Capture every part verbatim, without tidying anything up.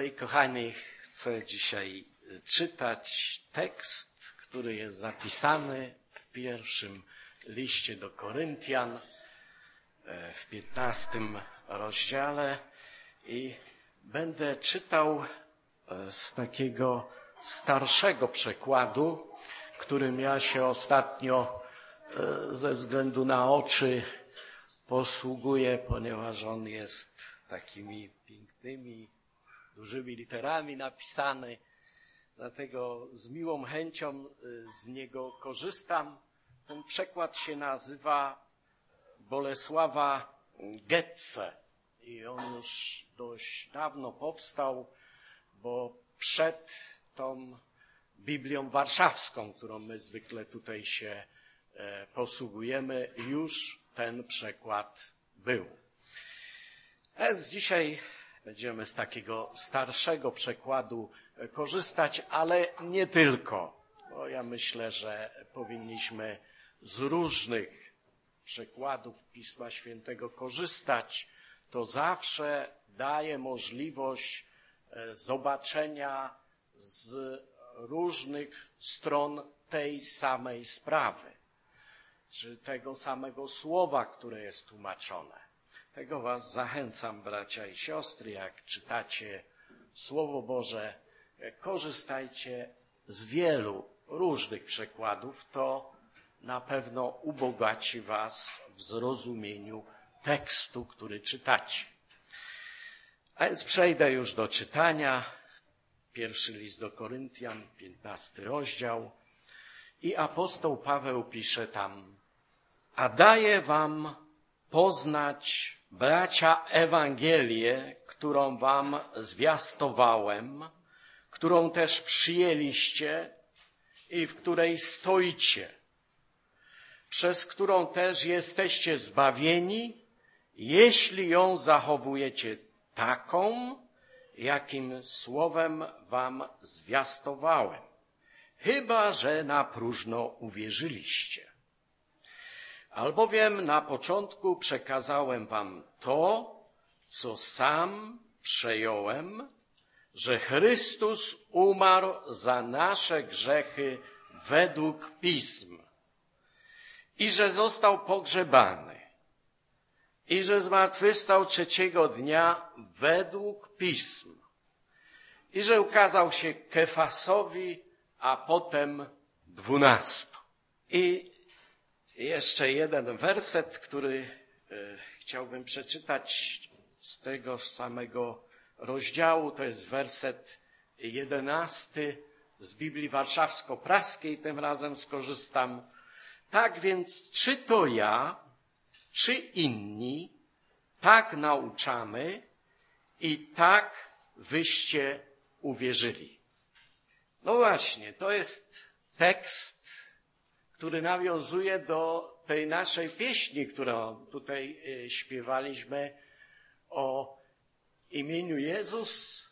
Moi kochani, chcę dzisiaj czytać tekst, który jest zapisany w pierwszym liście do Koryntian, w piętnastym rozdziale i będę czytał z takiego starszego przekładu, którym ja się ostatnio ze względu na oczy posługuję, ponieważ on jest takimi pięknymi, dużymi literami napisany. Dlatego z miłą chęcią z niego korzystam. Ten przekład się nazywa Bolesława Getze i on już dość dawno powstał, bo przed tą Biblią Warszawską, którą my zwykle tutaj się posługujemy, już ten przekład był. A więc dzisiaj będziemy z takiego starszego przekładu korzystać, ale nie tylko, bo ja myślę, że powinniśmy z różnych przekładów Pisma Świętego korzystać. To zawsze daje możliwość zobaczenia z różnych stron tej samej sprawy, czy tego samego słowa, które jest tłumaczone. Tego was zachęcam, bracia i siostry, jak czytacie Słowo Boże, korzystajcie z wielu różnych przekładów, to na pewno ubogaci was w zrozumieniu tekstu, który czytacie. A więc przejdę już do czytania. Pierwszy list do Koryntian, piętnasty rozdział. I apostoł Paweł pisze tam: a daję wam poznać, bracia, Ewangelię, którą wam zwiastowałem, którą też przyjęliście i w której stoicie, przez którą też jesteście zbawieni, jeśli ją zachowujecie taką, jakim słowem wam zwiastowałem, chyba że na próżno uwierzyliście. Albowiem na początku przekazałem wam to, co sam przejąłem, że Chrystus umarł za nasze grzechy według Pism i że został pogrzebany i że zmartwychwstał trzeciego dnia według Pism i że ukazał się Kefasowi, a potem dwunastu. I jeszcze jeden werset, który chciałbym przeczytać z tego samego rozdziału. To jest werset jedenasty z Biblii Warszawsko-Praskiej. Tym razem skorzystam. Tak więc, czy to ja, czy inni, tak nauczamy i tak wyście uwierzyli. No właśnie, to jest tekst, który nawiązuje do tej naszej pieśni, którą tutaj śpiewaliśmy o imieniu Jezus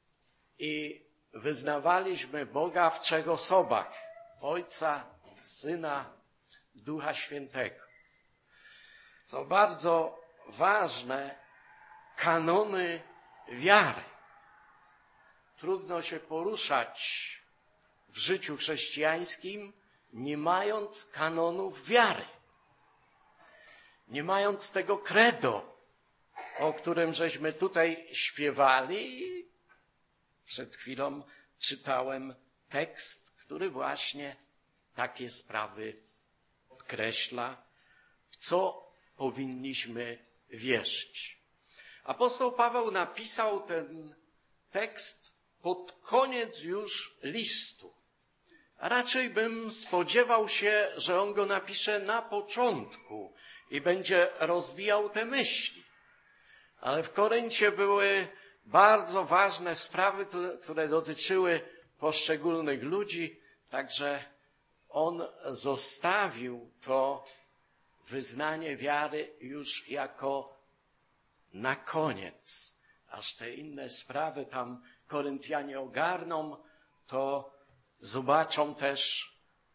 i wyznawaliśmy Boga w trzech osobach: Ojca, Syna, Ducha Świętego. Są bardzo ważne kanony wiary. Trudno się poruszać w życiu chrześcijańskim, nie mając kanonów wiary, nie mając tego credo, o którym żeśmy tutaj śpiewali. Przed chwilą czytałem tekst, który właśnie takie sprawy podkreśla, w co powinniśmy wierzyć. Apostoł Paweł napisał ten tekst pod koniec już listu. Raczej bym spodziewał się, że on go napisze na początku i będzie rozwijał te myśli. Ale w Koryncie były bardzo ważne sprawy, które dotyczyły poszczególnych ludzi, także on zostawił to wyznanie wiary już jako na koniec. Aż te inne sprawy tam Koryntianie ogarną, to zobaczą też,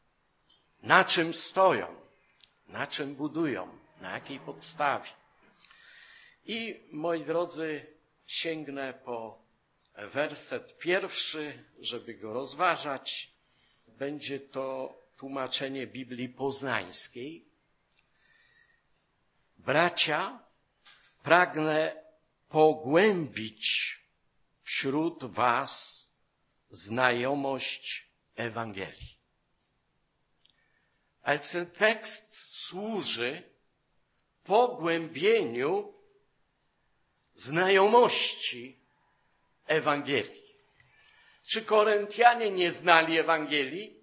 na czym stoją, na czym budują, na jakiej podstawie. I moi drodzy, sięgnę po werset pierwszy, żeby go rozważać. Będzie to tłumaczenie Biblii Poznańskiej. Bracia, pragnę pogłębić wśród was znajomość Ewangelii. Ale ten tekst służy pogłębieniu znajomości Ewangelii. Czy Koryntianie nie znali Ewangelii?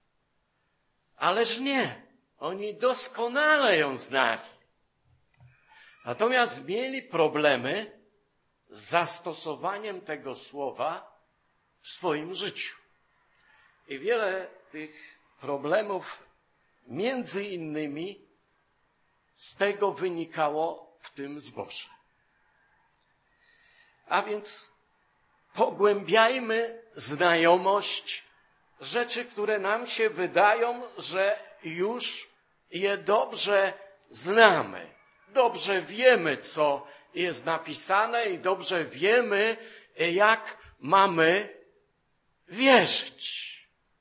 Ależ nie. Oni doskonale ją znali. Natomiast mieli problemy z zastosowaniem tego słowa w swoim życiu. I wiele tych problemów między innymi z tego wynikało w tym zborze. A więc pogłębiajmy znajomość rzeczy, które nam się wydają, że już je dobrze znamy. Dobrze wiemy, co jest napisane i dobrze wiemy, jak mamy wierzyć.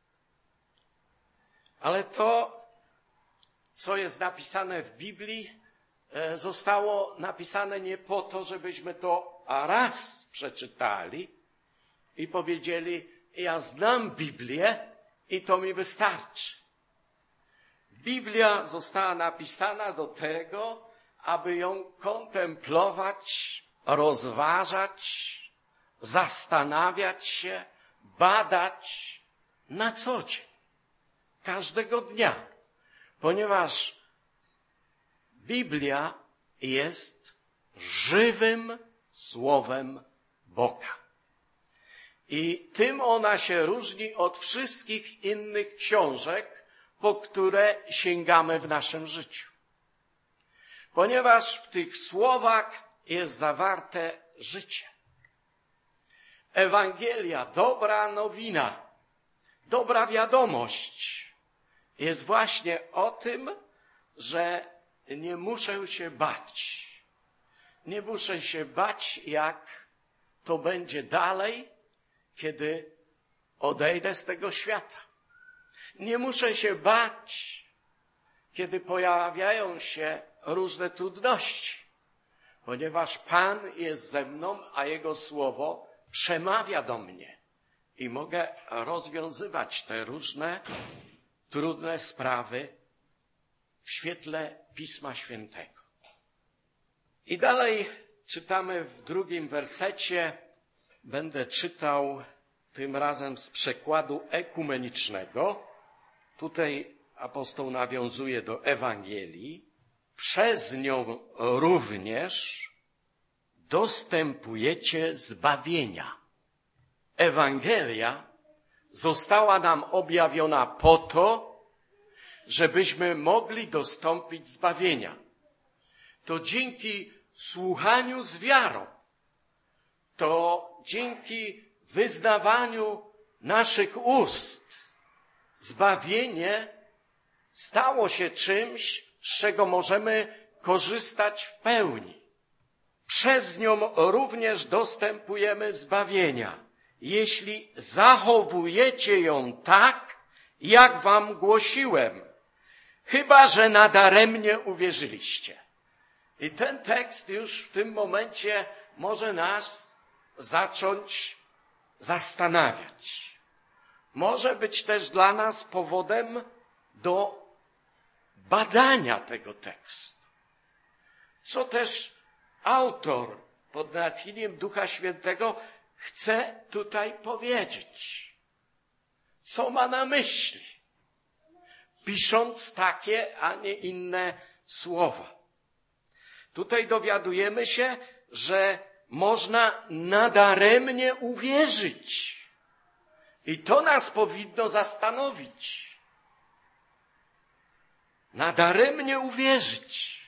Ale to, co jest napisane w Biblii, zostało napisane nie po to, żebyśmy to raz przeczytali i powiedzieli, ja znam Biblię i to mi wystarczy. Biblia została napisana do tego, aby ją kontemplować, rozważać, zastanawiać się, badać na co dzień, każdego dnia, ponieważ Biblia jest żywym Słowem Boga. I tym ona się różni od wszystkich innych książek, po które sięgamy w naszym życiu. Ponieważ w tych słowach jest zawarte życie. Ewangelia, dobra nowina, dobra wiadomość jest właśnie o tym, że nie muszę się bać. Nie muszę się bać, jak to będzie dalej, kiedy odejdę z tego świata. Nie muszę się bać, kiedy pojawiają się różne trudności, ponieważ Pan jest ze mną, a Jego Słowo przemawia do mnie i mogę rozwiązywać te różne trudne sprawy w świetle Pisma Świętego. I dalej czytamy w drugim wersecie, będę czytał tym razem z przekładu ekumenicznego. Tutaj apostoł nawiązuje do Ewangelii. Przez nią również dostępujecie zbawienia. Ewangelia została nam objawiona po to, żebyśmy mogli dostąpić zbawienia. To dzięki słuchaniu z wiarą, to dzięki wyznawaniu naszych ust zbawienie stało się czymś, z czego możemy korzystać w pełni. Przez nią również dostępujemy zbawienia, jeśli zachowujecie ją tak, jak wam głosiłem, chyba że nadaremnie uwierzyliście. I ten tekst już w tym momencie może nas zacząć zastanawiać. Może być też dla nas powodem do badania tego tekstu. Co też autor pod natchnieniem Ducha Świętego chce tutaj powiedzieć. Co ma na myśli, pisząc takie, a nie inne słowa. Tutaj dowiadujemy się, że można nadaremnie uwierzyć. I to nas powinno zastanowić. Nadaremnie uwierzyć.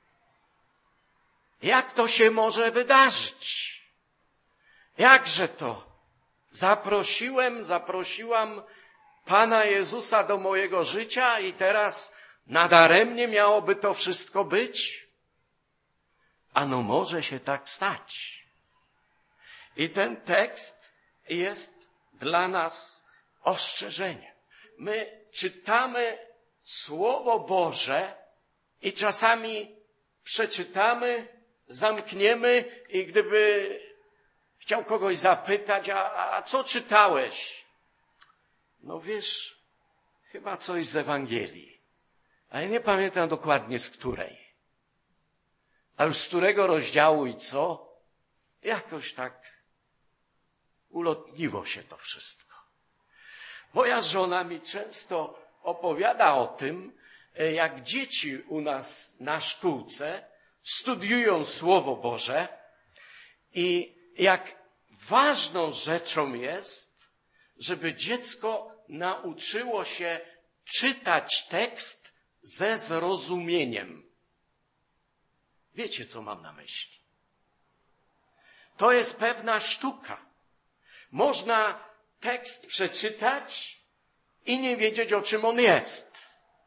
Jak to się może wydarzyć? Jakże to? Zaprosiłem, zaprosiłam Pana Jezusa do mojego życia i teraz nadaremnie miałoby to wszystko być? Ano może się tak stać. I ten tekst jest dla nas ostrzeżeniem. My czytamy Słowo Boże i czasami przeczytamy, zamkniemy i gdyby chciał kogoś zapytać, a, a co czytałeś? No wiesz, chyba coś z Ewangelii, ale nie pamiętam dokładnie z której. A już z którego rozdziału i co? Jakoś tak ulotniło się to wszystko. Moja żona mi często opowiada o tym, jak dzieci u nas na szkółce studiują Słowo Boże i jak ważną rzeczą jest, żeby dziecko nauczyło się czytać tekst ze zrozumieniem. Wiecie, co mam na myśli? To jest pewna sztuka. Można tekst przeczytać i nie wiedzieć, o czym on jest.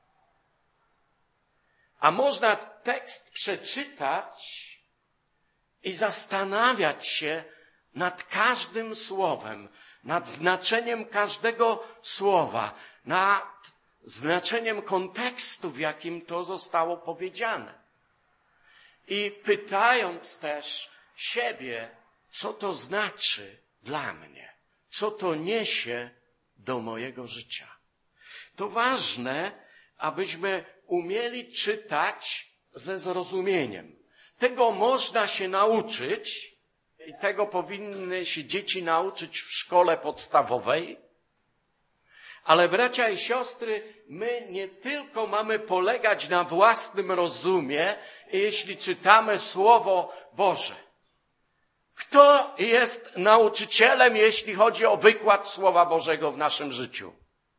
A można tekst przeczytać i zastanawiać się nad każdym słowem, nad znaczeniem każdego słowa, nad znaczeniem kontekstu, w jakim to zostało powiedziane. I pytając też siebie, co to znaczy dla mnie, co to niesie do mojego życia. To ważne, abyśmy umieli czytać ze zrozumieniem. Tego można się nauczyć i tego powinny się dzieci nauczyć w szkole podstawowej. Ale bracia i siostry, my nie tylko mamy polegać na własnym rozumie, jeśli czytamy Słowo Boże. Kto jest nauczycielem, jeśli chodzi o wykład Słowa Bożego w naszym życiu?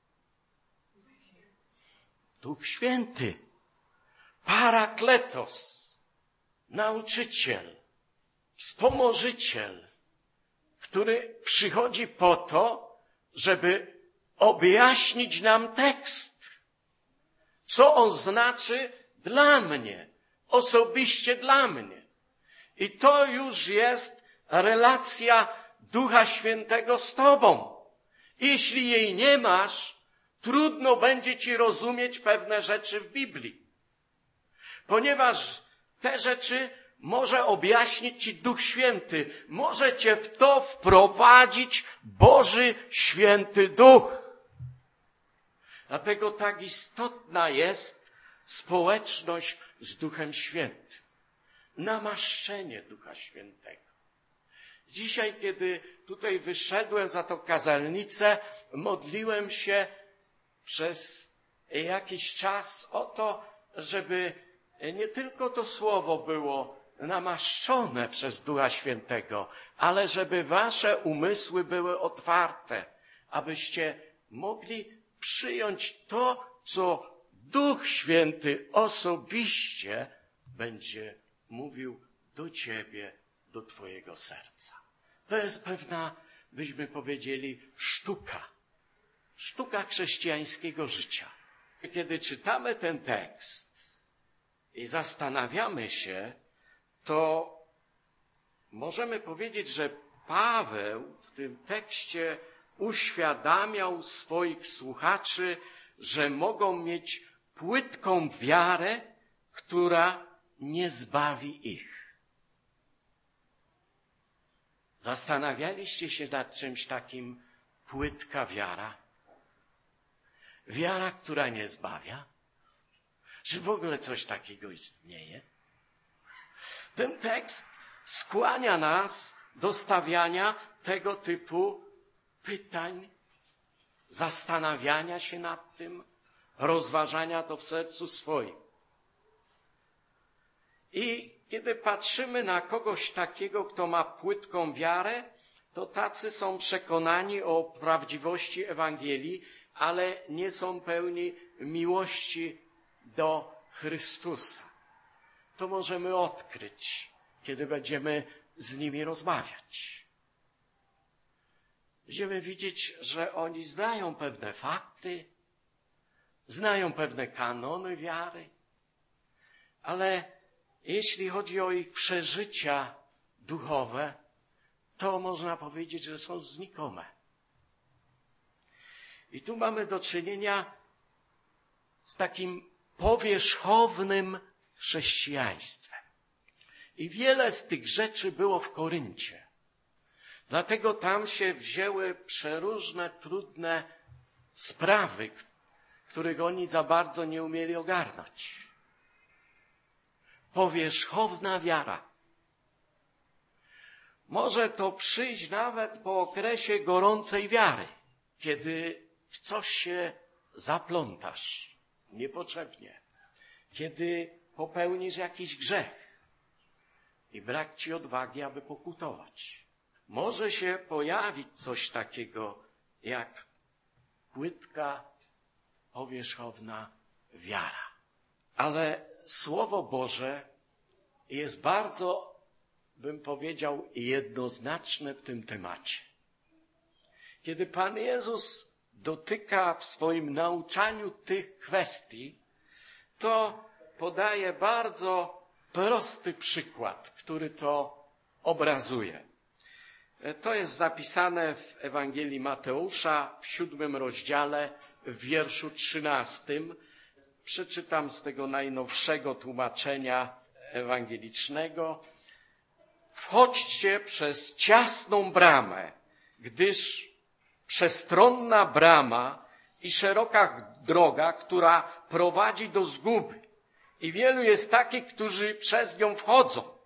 Duch Święty, Parakletos, nauczyciel, wspomożyciel, który przychodzi po to, żeby objaśnić nam tekst. Co on znaczy dla mnie, osobiście dla mnie. I to już jest relacja Ducha Świętego z tobą. Jeśli jej nie masz, trudno będzie ci rozumieć pewne rzeczy w Biblii. Ponieważ te rzeczy może objaśnić ci Duch Święty. Może cię w to wprowadzić Boży Święty Duch. Dlatego tak istotna jest społeczność z Duchem Świętym. Namaszczenie Ducha Świętego. Dzisiaj, kiedy tutaj wyszedłem za tą kazalnicę, modliłem się przez jakiś czas o to, żeby nie tylko to słowo było namaszczone przez Ducha Świętego, ale żeby wasze umysły były otwarte, abyście mogli przyjąć to, co Duch Święty osobiście będzie mówił do ciebie, do twojego serca. To jest pewna, byśmy powiedzieli, sztuka. Sztuka chrześcijańskiego życia. Kiedy czytamy ten tekst i zastanawiamy się, to możemy powiedzieć, że Paweł w tym tekście uświadamiał swoich słuchaczy, że mogą mieć płytką wiarę, która nie zbawi ich. Zastanawialiście się nad czymś takim płytka wiara? Wiara, która nie zbawia? Czy w ogóle coś takiego istnieje? Ten tekst skłania nas do stawiania tego typu pytań, zastanawiania się nad tym, rozważania to w sercu swoim. I kiedy patrzymy na kogoś takiego, kto ma płytką wiarę, to tacy są przekonani o prawdziwości Ewangelii, ale nie są pełni miłości do Chrystusa. To możemy odkryć, kiedy będziemy z nimi rozmawiać. Będziemy widzieć, że oni znają pewne fakty, znają pewne kanony wiary, ale jeśli chodzi o ich przeżycia duchowe, to można powiedzieć, że są znikome. I tu mamy do czynienia z takim powierzchownym chrześcijaństwem. I wiele z tych rzeczy było w Koryncie. Dlatego tam się wzięły przeróżne, trudne sprawy, których oni za bardzo nie umieli ogarnąć. Powierzchowna wiara. Może to przyjść nawet po okresie gorącej wiary, kiedy w coś się zaplątasz niepotrzebnie, kiedy popełnisz jakiś grzech i brak ci odwagi, aby pokutować. Może się pojawić coś takiego jak płytka, powierzchowna wiara. Ale Słowo Boże jest bardzo, bym powiedział, jednoznaczne w tym temacie. Kiedy Pan Jezus dotyka w swoim nauczaniu tych kwestii, to podaje bardzo prosty przykład, który to obrazuje. To jest zapisane w Ewangelii Mateusza w siódmym rozdziale, w wierszu trzynastym. Przeczytam z tego najnowszego tłumaczenia ewangelicznego. Wchodźcie przez ciasną bramę, gdyż przestronna brama i szeroka droga, która prowadzi do zguby. I wielu jest takich, którzy przez nią wchodzą.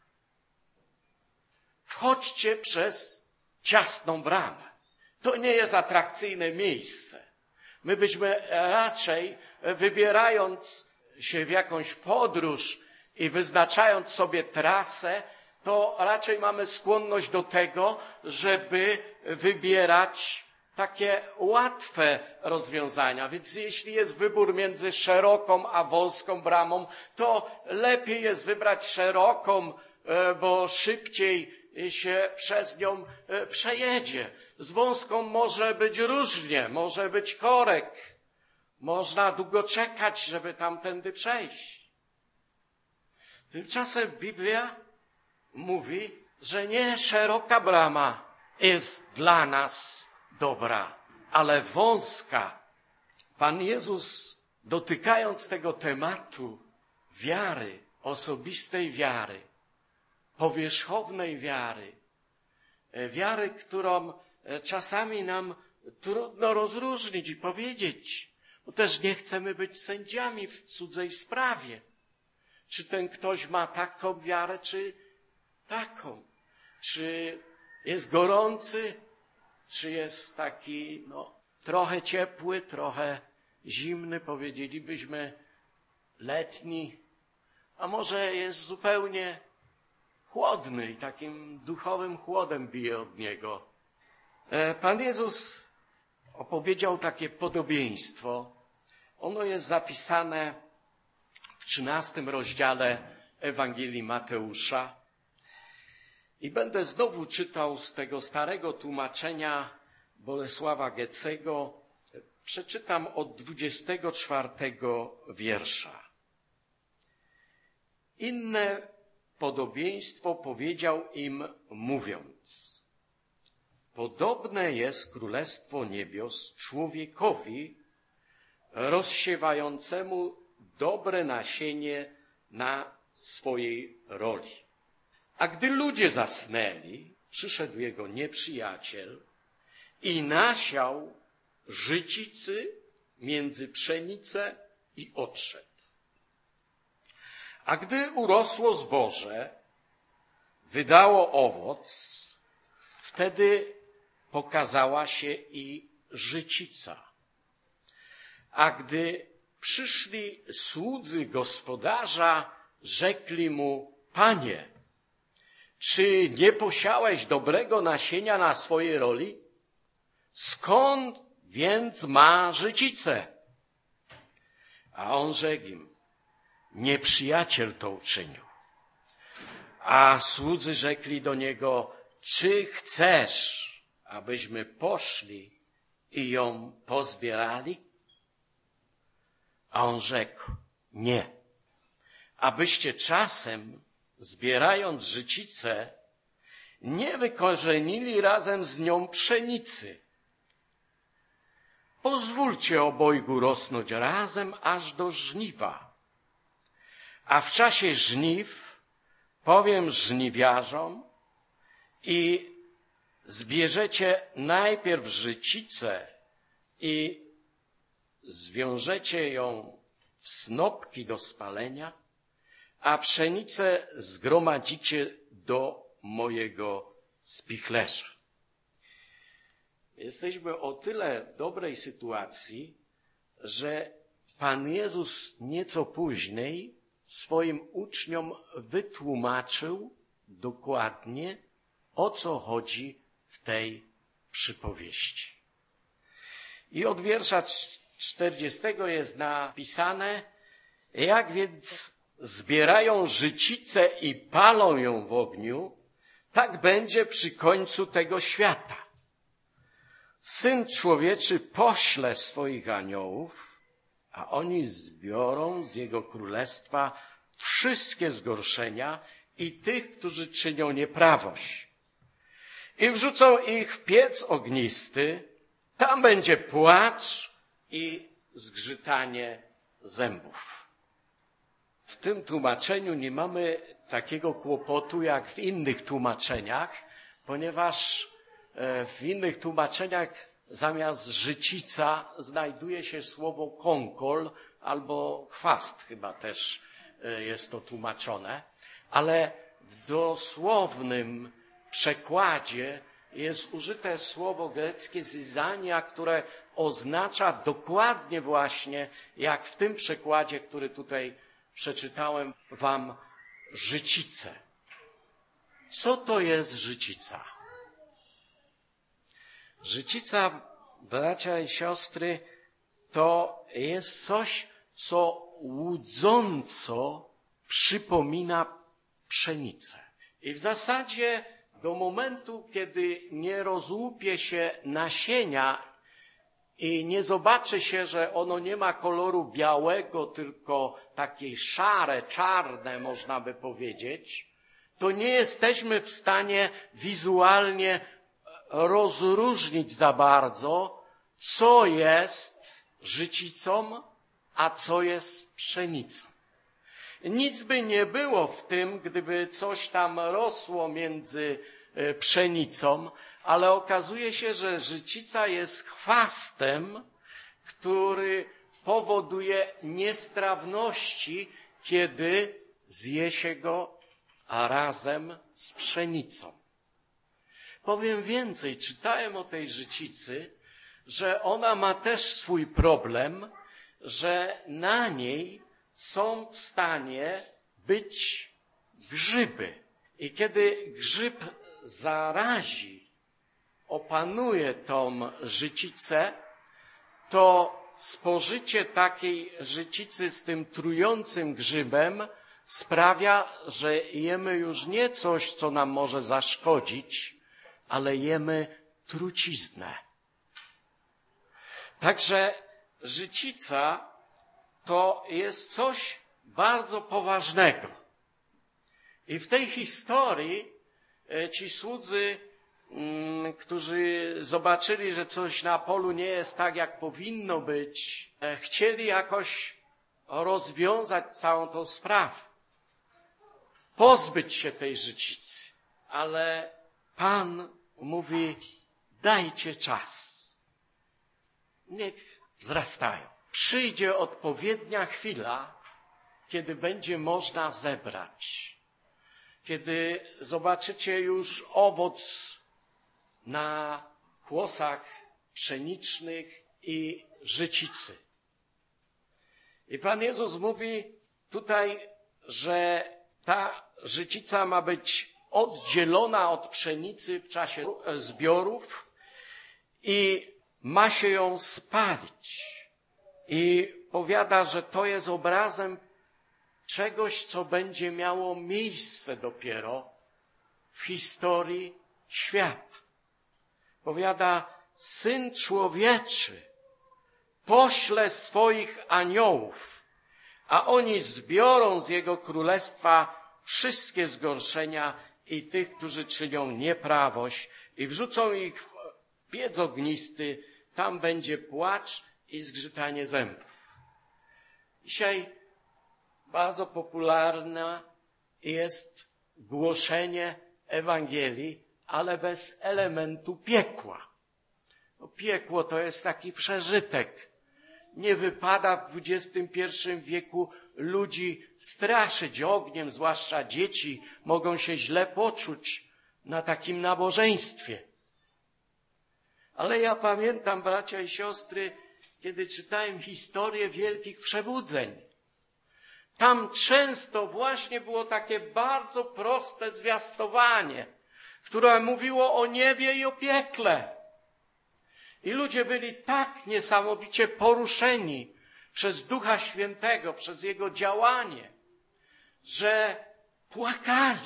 Wchodźcie przez ciasną bramę. To nie jest atrakcyjne miejsce. My byśmy raczej, wybierając się w jakąś podróż i wyznaczając sobie trasę, to raczej mamy skłonność do tego, żeby wybierać takie łatwe rozwiązania. Więc jeśli jest wybór między szeroką a wąską bramą, to lepiej jest wybrać szeroką, bo szybciej się przez nią przejedzie. Z wąską może być różnie, może być korek. Można długo czekać, żeby tamtędy przejść. Tymczasem Biblia mówi, że nie szeroka brama jest dla nas dobra, ale wąska. Pan Jezus, dotykając tego tematu wiary, osobistej wiary, powierzchownej wiary, wiary, którą czasami nam trudno rozróżnić i powiedzieć, bo też nie chcemy być sędziami w cudzej sprawie. Czy ten ktoś ma taką wiarę, czy taką? Czy jest gorący, czy jest taki, no, trochę ciepły, trochę zimny, powiedzielibyśmy, letni, a może jest zupełnie chłodny i takim duchowym chłodem bije od niego. Pan Jezus opowiedział takie podobieństwo. Ono jest zapisane w trzynastym rozdziale Ewangelii Mateusza. I będę znowu czytał z tego starego tłumaczenia Bolesława Gecego. Przeczytam od dwudziestego czwartego wiersza. Inne podobieństwo powiedział im, mówiąc: podobne jest Królestwo Niebios człowiekowi rozsiewającemu dobre nasienie na swojej roli. A gdy ludzie zasnęli, przyszedł jego nieprzyjaciel i nasiał życicy między pszenicę i odszedł. A gdy urosło zboże, wydało owoc, wtedy pokazała się i życica. A gdy przyszli słudzy gospodarza, rzekli mu: Panie, czy nie posiałeś dobrego nasienia na swojej roli? Skąd więc ma życicę? A on rzekł im: nieprzyjaciel to uczynił. A słudzy rzekli do niego: czy chcesz, abyśmy poszli i ją pozbierali? A on rzekł: nie, abyście czasem, zbierając życicę, nie wykorzenili razem z nią pszenicy. Pozwólcie obojgu rosnąć razem aż do żniwa. A w czasie żniw powiem żniwiarzom i zbierzecie najpierw życicę i zwiążecie ją w snopki do spalenia, a pszenicę zgromadzicie do mojego spichlerza. Jesteśmy o tyle w dobrej sytuacji, że Pan Jezus nieco później swoim uczniom wytłumaczył dokładnie, o co chodzi w tej przypowieści. I od wiersza czterdziestego jest napisane: jak więc zbierają życicę i palą ją w ogniu, tak będzie przy końcu tego świata. Syn Człowieczy pośle swoich aniołów, a oni zbiorą z Jego królestwa wszystkie zgorszenia i tych, którzy czynią nieprawość. I wrzucą ich w piec ognisty, tam będzie płacz i zgrzytanie zębów. W tym tłumaczeniu nie mamy takiego kłopotu jak w innych tłumaczeniach, ponieważ w innych tłumaczeniach zamiast życica znajduje się słowo konkol albo chwast, chyba też jest to tłumaczone, ale w dosłownym przekładzie jest użyte słowo greckie zizania, które oznacza dokładnie właśnie, jak w tym przekładzie, który tutaj przeczytałem wam, życicę. Co to jest życica? Życica, bracia i siostry, to jest coś, co łudząco przypomina pszenicę. I w zasadzie do momentu, kiedy nie rozłupie się nasienia i nie zobaczy się, że ono nie ma koloru białego, tylko takie szare, czarne, można by powiedzieć, to nie jesteśmy w stanie wizualnie rozróżnić za bardzo, co jest życicą, a co jest pszenicą. Nic by nie było w tym, gdyby coś tam rosło między pszenicą, ale okazuje się, że życica jest chwastem, który powoduje niestrawności, kiedy zje się go razem z pszenicą. Powiem więcej, czytałem o tej życicy, że ona ma też swój problem, że na niej są w stanie być grzyby. I kiedy grzyb zarazi, opanuje tą życicę, to spożycie takiej życicy z tym trującym grzybem sprawia, że jemy już nie coś, co nam może zaszkodzić, ale jemy truciznę. Także życica to jest coś bardzo poważnego. I w tej historii ci słudzy, którzy zobaczyli, że coś na polu nie jest tak, jak powinno być, chcieli jakoś rozwiązać całą tą sprawę. Pozbyć się tej życicy. Ale Pan mówi, dajcie czas. Niech wzrastają. Przyjdzie odpowiednia chwila, kiedy będzie można zebrać. Kiedy zobaczycie już owoc na kłosach pszenicznych i życicy. I Pan Jezus mówi tutaj, że ta życica ma być oddzielona od pszenicy w czasie zbiorów i ma się ją spalić. I powiada, że to jest obrazem czegoś, co będzie miało miejsce dopiero w historii świata. Powiada, Syn Człowieczy pośle swoich aniołów, a oni zbiorą z Jego królestwa wszystkie zgorszenia i tych, którzy czynią nieprawość i wrzucą ich w piec ognisty, tam będzie płacz i zgrzytanie zębów. Dzisiaj bardzo popularne jest głoszenie Ewangelii, ale bez elementu piekła. No, piekło to jest taki przeżytek. Nie wypada w dwudziestym pierwszym wieku ludzi straszyć ogniem, zwłaszcza dzieci mogą się źle poczuć na takim nabożeństwie. Ale ja pamiętam, bracia i siostry, kiedy czytałem historię wielkich przebudzeń. Tam często właśnie było takie bardzo proste zwiastowanie, które mówiło o niebie i o piekle. I ludzie byli tak niesamowicie poruszeni przez Ducha Świętego, przez Jego działanie, że płakali,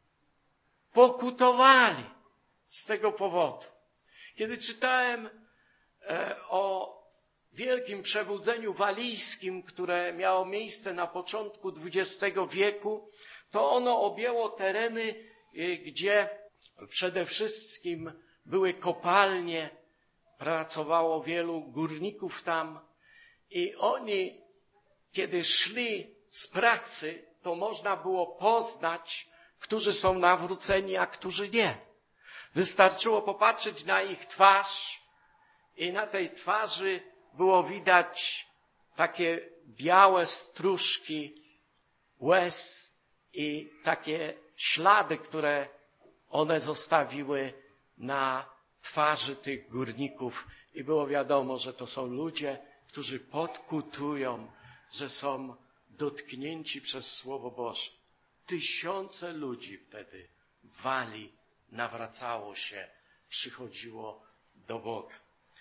pokutowali z tego powodu. Kiedy czytałem e, o wielkim przebudzeniu walijskim, które miało miejsce na początku dwudziestego wieku, to ono objęło tereny, e, gdzie przede wszystkim były kopalnie, pracowało wielu górników tam i oni, kiedy szli z pracy, to można było poznać, którzy są nawróceni, a którzy nie. Wystarczyło popatrzeć na ich twarz i na tej twarzy było widać takie białe stróżki łez i takie ślady, które one zostawiły na twarzy tych górników i było wiadomo, że to są ludzie, którzy podkutują, że są dotknięci przez Słowo Boże. Tysiące ludzi wtedy w Walii nawracało się, przychodziło do Boga.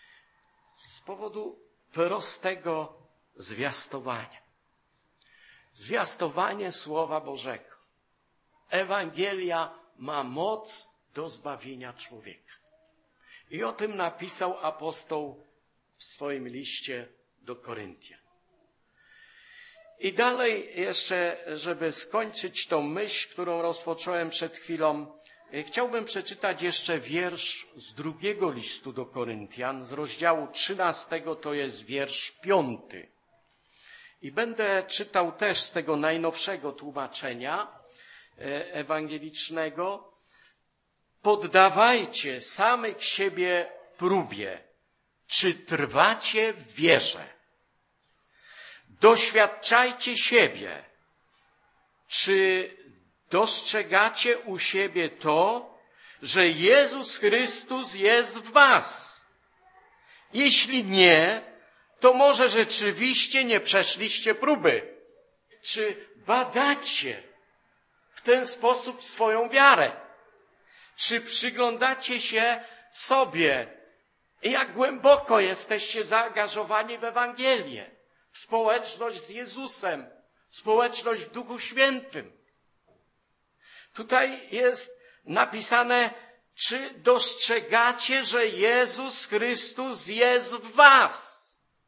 Z powodu prostego zwiastowania. Zwiastowanie Słowa Bożego. Ewangelia ma moc do zbawienia człowieka. I o tym napisał apostoł w swoim liście do Koryntian. I dalej jeszcze, żeby skończyć tą myśl, którą rozpocząłem przed chwilą, chciałbym przeczytać jeszcze wiersz z drugiego listu do Koryntian, z rozdziału trzynastego, to jest wiersz piąty. I będę czytał też z tego najnowszego tłumaczenia ewangelicznego. Poddawajcie samych siebie próbie, czy trwacie w wierze. Doświadczajcie siebie, czy dostrzegacie u siebie to, że Jezus Chrystus jest w was. Jeśli nie, to może rzeczywiście nie przeszliście próby. Czy badacie w ten sposób swoją wiarę? Czy przyglądacie się sobie, jak głęboko jesteście zaangażowani w Ewangelię, w społeczność z Jezusem, w społeczność w Duchu Świętym? Tutaj jest napisane, czy dostrzegacie, że Jezus Chrystus jest w was?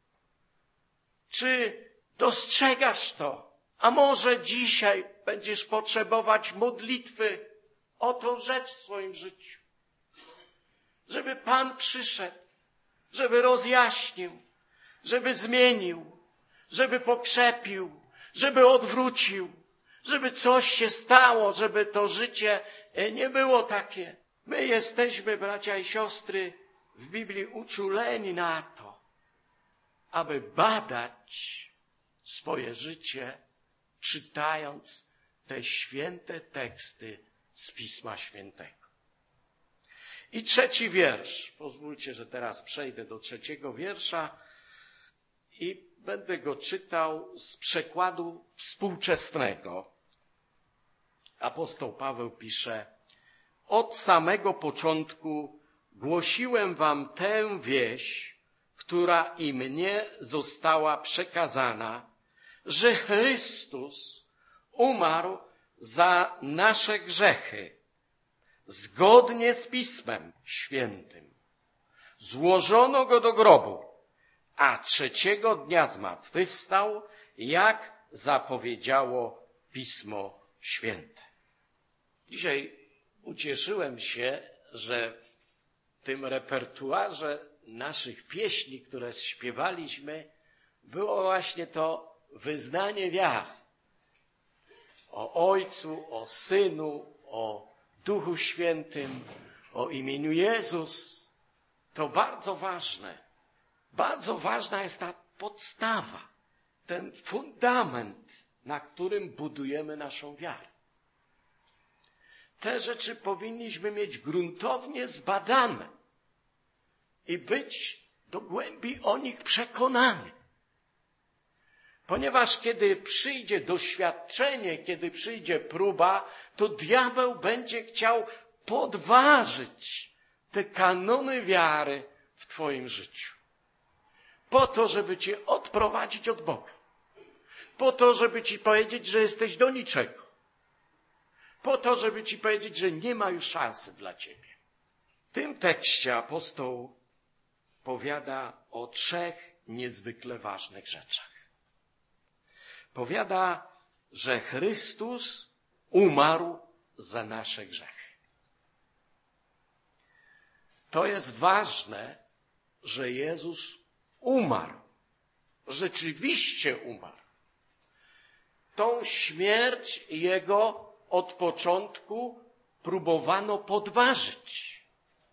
Czy dostrzegasz to? A może dzisiaj będziesz potrzebować modlitwy o tą rzecz w swoim życiu. Żeby Pan przyszedł, żeby rozjaśnił, żeby zmienił, żeby pokrzepił, żeby odwrócił, żeby coś się stało, żeby to życie nie było takie. My jesteśmy, bracia i siostry, w Biblii uczuleni na to, aby badać swoje życie, czytając te święte teksty z Pisma Świętego. I trzeci wiersz. Pozwólcie, że teraz przejdę do trzeciego wiersza i będę go czytał z przekładu współczesnego. Apostoł Paweł pisze: od samego początku głosiłem wam tę wieść, która i mnie została przekazana, że Chrystus umarł za nasze grzechy, zgodnie z Pismem Świętym. Złożono go do grobu, a trzeciego dnia zmartwychwstał, jak zapowiedziało Pismo Święte. Dzisiaj ucieszyłem się, że w tym repertuarze naszych pieśni, które śpiewaliśmy, było właśnie to wyznanie wiary. O Ojcu, o Synu, o Duchu Świętym, o imieniu Jezus. To bardzo ważne. Bardzo ważna jest ta podstawa, ten fundament, na którym budujemy naszą wiarę. Te rzeczy powinniśmy mieć gruntownie zbadane i być do głębi o nich przekonani. Ponieważ kiedy przyjdzie doświadczenie, kiedy przyjdzie próba, to diabeł będzie chciał podważyć te kanony wiary w twoim życiu. Po to, żeby cię odprowadzić od Boga. Po to, żeby ci powiedzieć, że jesteś do niczego. Po to, żeby ci powiedzieć, że nie ma już szansy dla ciebie. W tym tekście apostoł powiada o trzech niezwykle ważnych rzeczach. Powiada, że Chrystus umarł za nasze grzechy. To jest ważne, że Jezus umarł. Rzeczywiście umarł. Tą śmierć Jego od początku próbowano podważyć.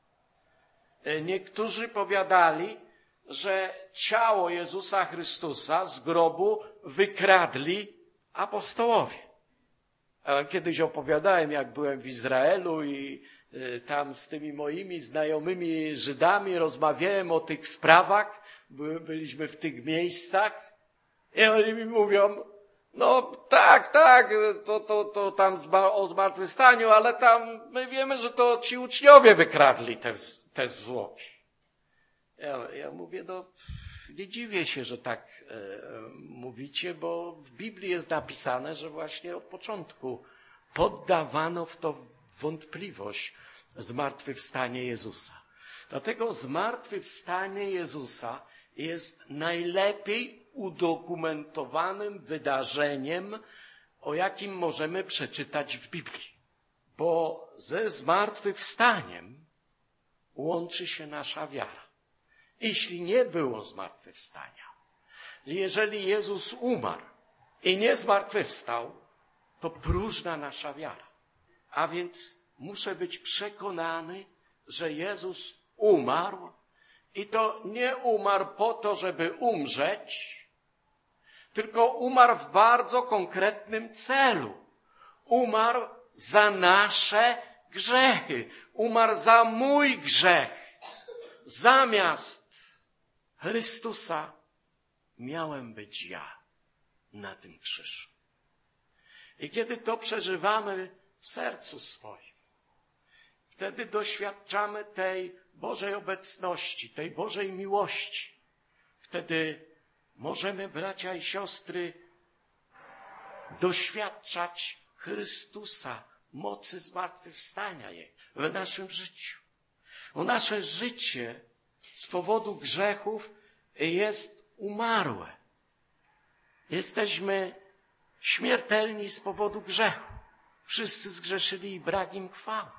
Niektórzy powiadali, że ciało Jezusa Chrystusa z grobu wykradli apostołowie. Kiedyś opowiadałem, jak byłem w Izraelu i tam z tymi moimi znajomymi Żydami rozmawiałem o tych sprawach. Byliśmy w tych miejscach i oni mi mówią, no tak, tak, to, to, to tam o zmartwychwstaniu, ale tam my wiemy, że to ci uczniowie wykradli te, te zwłoki. Ja, ja mówię, no nie dziwię się, że tak e, mówicie, bo w Biblii jest napisane, że właśnie od początku poddawano w to wątpliwość zmartwychwstanie Jezusa. Dlatego zmartwychwstanie Jezusa jest najlepiej udokumentowanym wydarzeniem, o jakim możemy przeczytać w Biblii. Bo ze zmartwychwstaniem łączy się nasza wiara. Jeśli nie było zmartwychwstania, jeżeli Jezus umarł i nie zmartwychwstał, to próżna nasza wiara. A więc muszę być przekonany, że Jezus umarł i to nie umarł po to, żeby umrzeć, tylko umarł w bardzo konkretnym celu. Umarł za nasze grzechy. Umarł za mój grzech. Zamiast Chrystusa miałem być ja na tym krzyżu. I kiedy to przeżywamy w sercu swoim, wtedy doświadczamy tej Bożej obecności, tej Bożej miłości. Wtedy możemy, bracia i siostry, doświadczać Chrystusa, mocy zmartwychwstania Jego w naszym życiu. Bo nasze życie z powodu grzechów jest umarłe. Jesteśmy śmiertelni z powodu grzechu. Wszyscy zgrzeszyli i brak im chwały.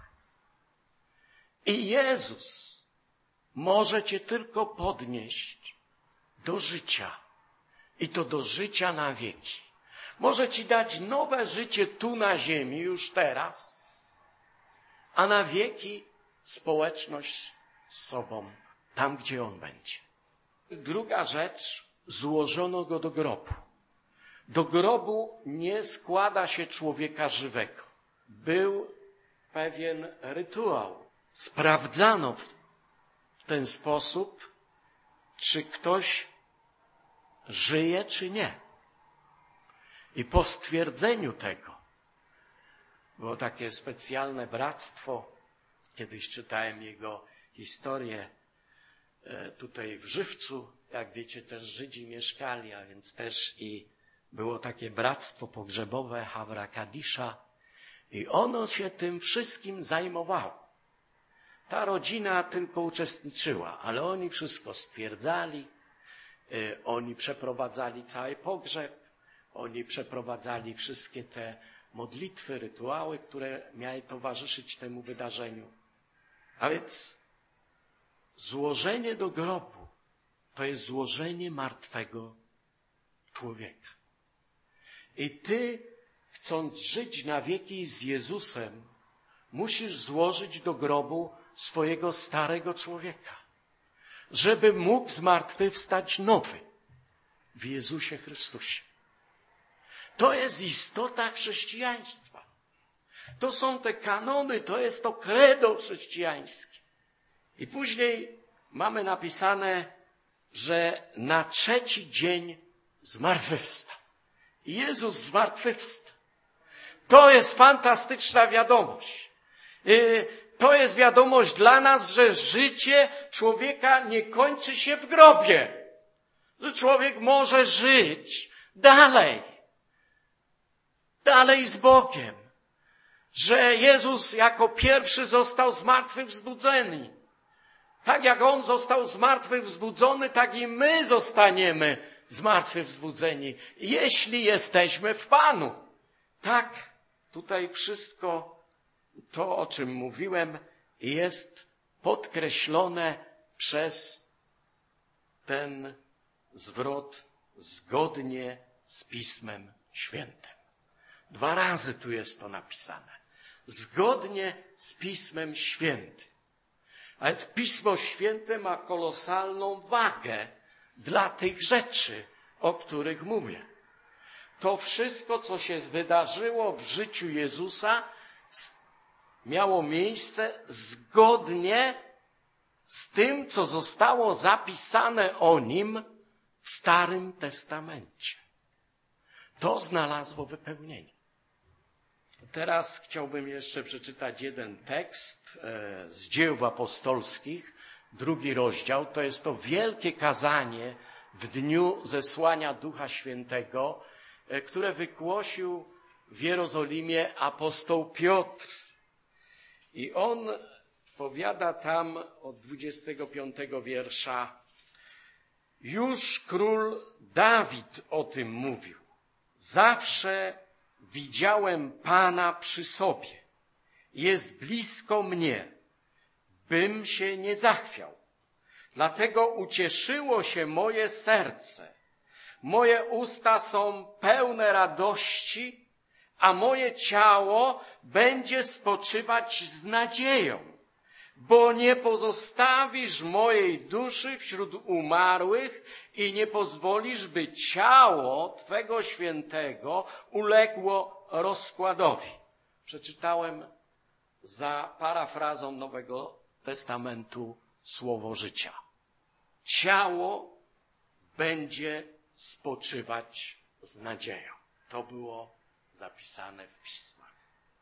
I Jezus może cię tylko podnieść do życia. I to do życia na wieki. Może ci dać nowe życie tu na ziemi, już teraz, a na wieki społeczność z sobą, tam gdzie On będzie. Druga rzecz, złożono Go do grobu. Do grobu nie składa się człowieka żywego. Był pewien rytuał. Sprawdzano w ten sposób, czy ktoś żyje, czy nie. I po stwierdzeniu tego było takie specjalne bractwo. Kiedyś czytałem jego historię tutaj w Żywcu. Jak wiecie, też Żydzi mieszkali, a więc też i było takie bractwo pogrzebowe Havra Kadisza. I ono się tym wszystkim zajmowało. Ta rodzina tylko uczestniczyła, ale oni wszystko stwierdzali. Oni przeprowadzali cały pogrzeb. Oni przeprowadzali wszystkie te modlitwy, rytuały, które miały towarzyszyć temu wydarzeniu. A więc złożenie do grobu to jest złożenie martwego człowieka. I ty, chcąc żyć na wieki z Jezusem, musisz złożyć do grobu swojego starego człowieka, żeby mógł zmartwychwstać nowy w Jezusie Chrystusie. To jest istota chrześcijaństwa. To są te kanony, to jest to credo chrześcijańskie. I później mamy napisane, że na trzeci dzień zmartwychwstał. Jezus zmartwychwstał. To jest fantastyczna wiadomość. To jest wiadomość dla nas, że życie człowieka nie kończy się w grobie. Że człowiek może żyć dalej. Dalej z Bogiem. Że Jezus jako pierwszy został zmartwychwzbudzony. Tak jak On został zmartwychwzbudzony, tak i my zostaniemy zmartwychwzbudzeni, jeśli jesteśmy w Panu. Tak, tutaj wszystko to, o czym mówiłem, jest podkreślone przez ten zwrot zgodnie z Pismem Świętym. Dwa razy tu jest to napisane. Zgodnie z Pismem Świętym. A więc Pismo Święte ma kolosalną wagę dla tych rzeczy, o których mówię. To wszystko, co się wydarzyło w życiu Jezusa, miało miejsce zgodnie z tym, co zostało zapisane o Nim w Starym Testamencie. To znalazło wypełnienie. Teraz chciałbym jeszcze przeczytać jeden tekst z Dzieł Apostolskich, drugi rozdział. To jest to wielkie kazanie w dniu zesłania Ducha Świętego, które wygłosił w Jerozolimie apostoł Piotr. I on powiada tam od dwudziestego piątego wiersza: już król Dawid o tym mówił. Zawsze widziałem Pana przy sobie. Jest blisko mnie, bym się nie zachwiał. Dlatego ucieszyło się moje serce. Moje usta są pełne radości, a moje ciało będzie spoczywać z nadzieją, bo nie pozostawisz mojej duszy wśród umarłych i nie pozwolisz, by ciało Twego świętego uległo rozkładowi. Przeczytałem za parafrazą Nowego Testamentu słowo życia. Ciało będzie spoczywać z nadzieją. To było zapisane w pismach.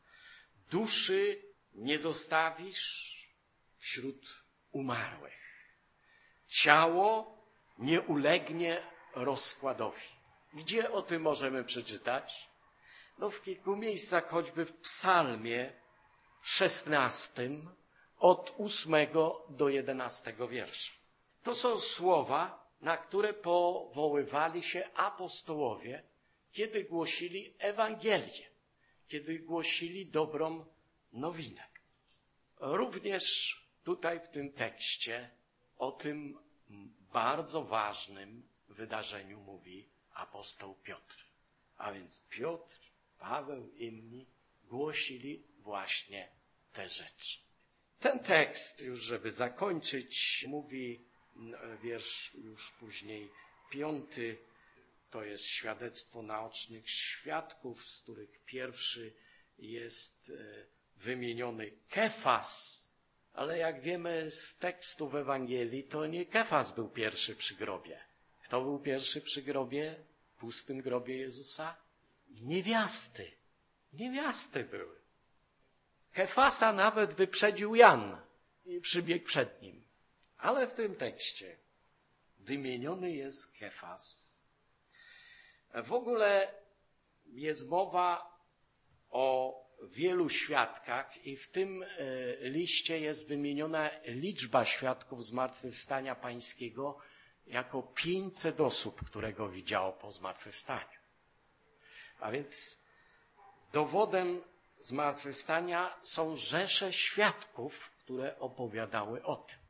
Duszy nie zostawisz wśród umarłych. Ciało nie ulegnie rozkładowi. Gdzie o tym możemy przeczytać? No w kilku miejscach, choćby w psalmie szesnastym od ósmego do jedenastego wiersza. To są słowa, na które powoływali się apostołowie, kiedy głosili Ewangelię, kiedy głosili dobrą nowinę. Również tutaj w tym tekście o tym bardzo ważnym wydarzeniu mówi apostoł Piotr. A więc Piotr, Paweł, inni głosili właśnie te rzeczy. Ten tekst, już żeby zakończyć, mówi wiersz już później piąty, to jest świadectwo naocznych świadków, z których pierwszy jest wymieniony Kefas, ale jak wiemy z tekstu w Ewangelii, to nie Kefas był pierwszy przy grobie. Kto był pierwszy przy grobie, w pustym grobie Jezusa? Niewiasty. Niewiasty były. Kefasa nawet wyprzedził Jan i przybiegł przed nim. Ale w tym tekście wymieniony jest Kefas. W ogóle jest mowa o wielu świadkach i w tym liście jest wymieniona liczba świadków zmartwychwstania pańskiego jako pięćset osób, które go widziało po zmartwychwstaniu. A więc Dowodem zmartwychwstania są rzesze świadków, które opowiadały o tym.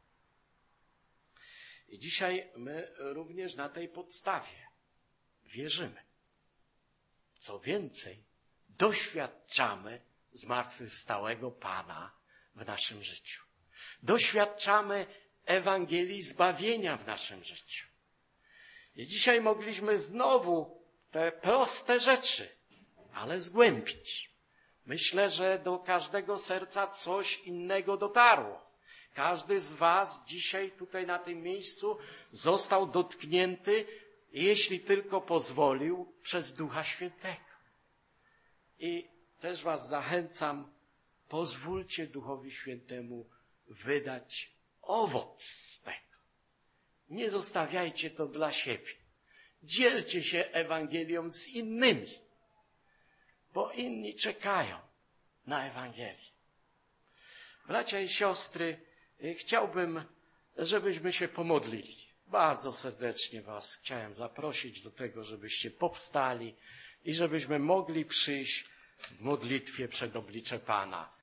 I dzisiaj my również na tej podstawie wierzymy. Co więcej, doświadczamy zmartwychwstałego Pana w naszym życiu. Doświadczamy Ewangelii zbawienia w naszym życiu. I dzisiaj mogliśmy znowu te proste rzeczy, ale zgłębić. Myślę, że do każdego serca coś innego dotarło. Każdy z was dzisiaj tutaj na tym miejscu został dotknięty, jeśli tylko pozwolił, przez Ducha Świętego. I też was zachęcam, pozwólcie Duchowi Świętemu wydać owoc z tego. Nie zostawiajcie to dla siebie. Dzielcie się Ewangelią z innymi, bo inni czekają na Ewangelię. Bracia i siostry, chciałbym, żebyśmy się pomodlili. Bardzo serdecznie was chciałem zaprosić do tego, żebyście powstali i żebyśmy mogli przyjść w modlitwie przed oblicze Pana.